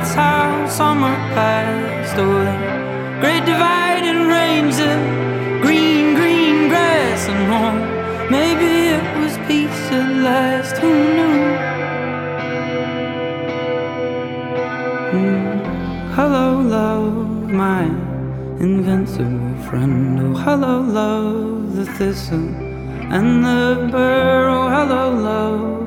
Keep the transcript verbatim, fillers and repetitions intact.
that's how summer passed. Oh, the great dividing range, the green, green grass and home. Maybe it was peace at last, who knew? Mm. Hello, love, my invincible friend. Oh, hello, love, the thistle and the burr. Oh, hello, love.